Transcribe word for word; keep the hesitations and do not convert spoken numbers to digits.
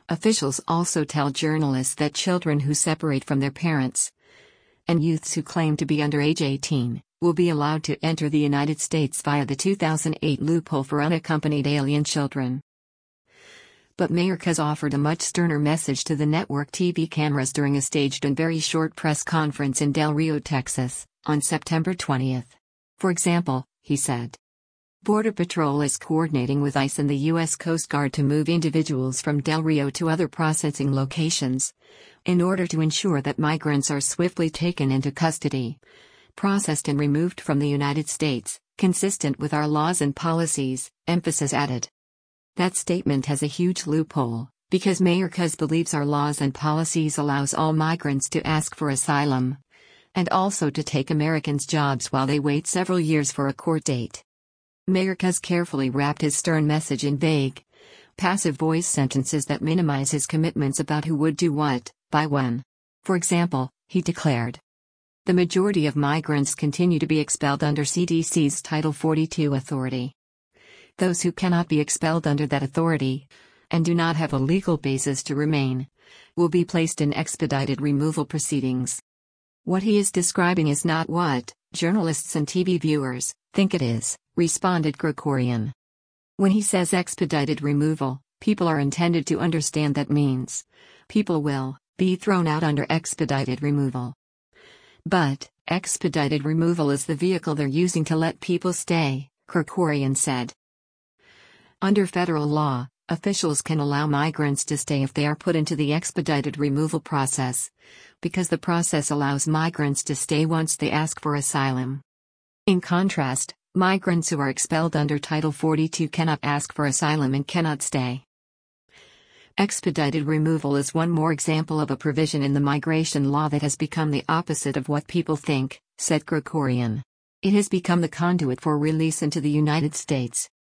Officials also tell journalists that children who separate from their parents and youths who claim to be under age eighteen will be allowed to enter the United States via the two thousand eight loophole for unaccompanied alien children. But Mayorkas offered a much sterner message to the network T V cameras during a staged and very short press conference in Del Rio, Texas, on September twentieth. For example, he said, Border Patrol is coordinating with ICE and the U S Coast Guard to move individuals from Del Rio to other processing locations in order to ensure that migrants are swiftly taken into custody, processed and removed from the United States, consistent with our laws and policies, emphasis added. That statement has a huge loophole, because Mayorkas believes our laws and policies allows all migrants to ask for asylum, and also to take Americans' jobs while they wait several years for a court date. Mayorkas carefully wrapped his stern message in vague, passive voice sentences that minimize his commitments about who would do what, by when. For example, he declared, the majority of migrants continue to be expelled under C D C's Title forty-two authority. Those who cannot be expelled under that authority, and do not have a legal basis to remain, will be placed in expedited removal proceedings. What he is describing is not what journalists and T V viewers think it is, responded Krikorian. When he says expedited removal, people are intended to understand that means people will be thrown out under expedited removal. But expedited removal is the vehicle they're using to let people stay, Krikorian said. Under federal law, officials can allow migrants to stay if they are put into the expedited removal process, because the process allows migrants to stay once they ask for asylum. In contrast, migrants who are expelled under Title forty-two cannot ask for asylum and cannot stay. Expedited removal is one more example of a provision in the migration law that has become the opposite of what people think, said Krikorian. It has become the conduit for release into the United States,